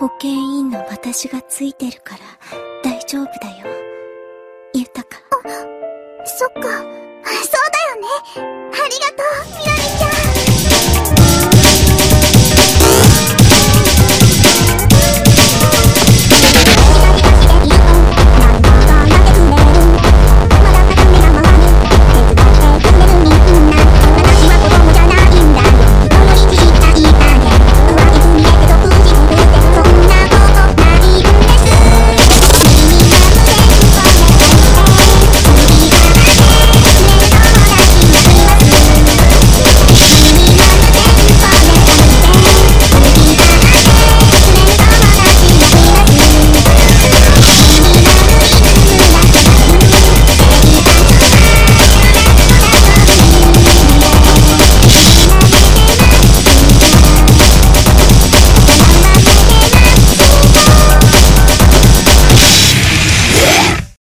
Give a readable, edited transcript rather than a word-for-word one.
保健委員の私がついてるから大丈夫だよ。ゆたか。 そっか。そうだよね。ありがとう、みなみちゃん。